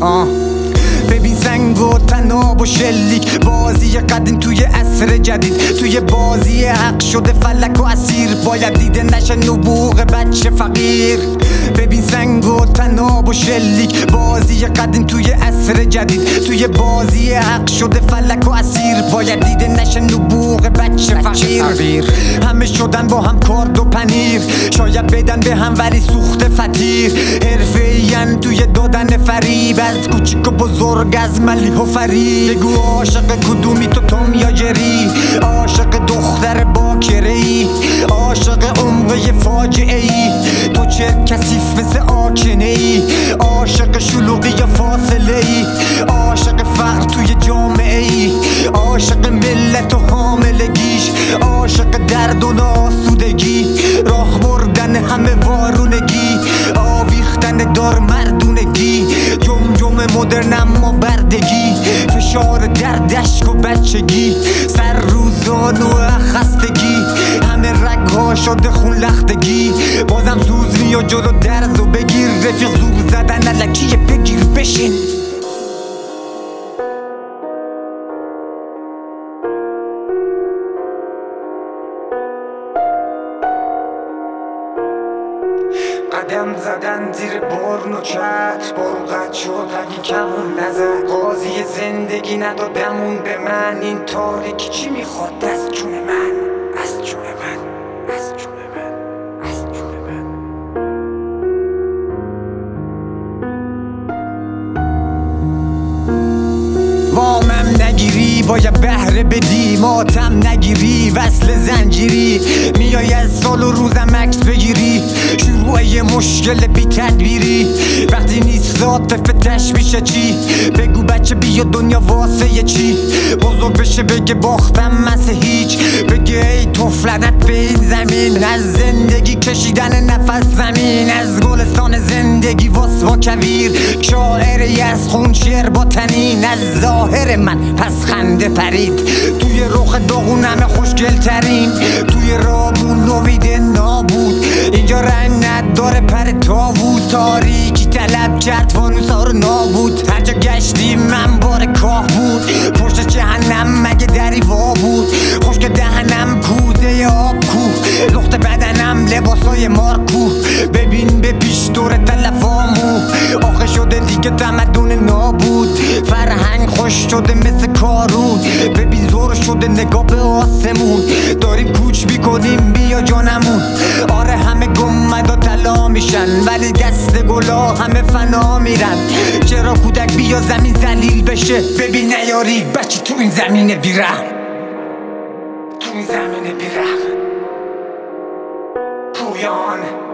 ببین سنگ و تناب و شلیک، بازی قدیم توی عصر جدید، توی بازی حق شده فلک و اسیر، باید دیده نشه نبوغ بچه فقیر. ببین سنگ و تناب و شلیک، بازی قدیم توی عصر جدید، توی بازی حق شده فلک و اسیر، باید دیده نشه نبوغ بچه فقیر. همه شدن با هم کارد و پنیر، شاید بدن به هم ولی سوخت فتیر، حرفه‌این توی دادن فریب، از کوچیک و بزرگ، از ملیح و فریب. بگو عاشق کدومی تو توم یا جری، عاشق دختر باکره ای، عاشق عمقه فاجعه ای، تو چه کثیف مثل آکنه ای، عاشق شلوغی یا فاصله ای، عاشق فقر توی جامعه ای، عاشق ملت و حاملگیش، عاشق درد و ناسودگی، راه بردن همه وارونگی، آویختن دار مردونگی، جمجم مدرن اما بردگی، فشار دردشک و بچگی، سر روزان و خستگی، همه رگها شده خون لختگی، بازم سوز میا جلو درز و بگیر، رفیق زور زدن الکیه بگیر بشین. قدم زدن زیر بارون و چتر، بارون قد شد اگه کمون نزد، قاضی زندگی ندادمون به من، این تاریکی چی میخواد از جون من، از جون من، از جون من، از جون من. وامم نگیری باید بهره بدی، ماتم نگیری وصل زنجیری، میای از سال و روزم عکس بگیری، شروع یه مشکل بی تدبیری، وقتی نیست عاطفه تشویشه چی، بگو بچه بیا دنیا واسه یه چی، بزرگ بشه بگه باختم مثل هیچ، بگه ای طفلنت به این زمین، از زندگی کشیدن نفس زمین، از گلستان زندگی واس با کویر، شاعری از خون شعر با تنین، از ظاهر من پس خنده پرید، توی رخ داغون همه خوشگل ترین، توی رامون امید نابود، اینجا رنگ نداره پر تاووز، تاریکی طلب کرد فانوسا رو نابود، هر جا گشتیم من بار کاه بود، پشت جهنم مگه دری وا بود، خشک دهنم کوزه آب کو، لخت بدنم لباسای مارکو، ببین به پیش دور تلفامو، آخه شده دیگه تمدن نابود، فرهنگ خوش شده مثل کارون، ببین زور شده نگاه به آسمون، داریم کوچ میکنیم بیا جانمون، آره همه گمد و طلا میشن ولی دست گلا همه فنا میرن، چرا کودک بیا زمین ذلیل بشه، ببین نیاری بچه تو این زمین بیرحم، تو این زمین بیرحم. پویان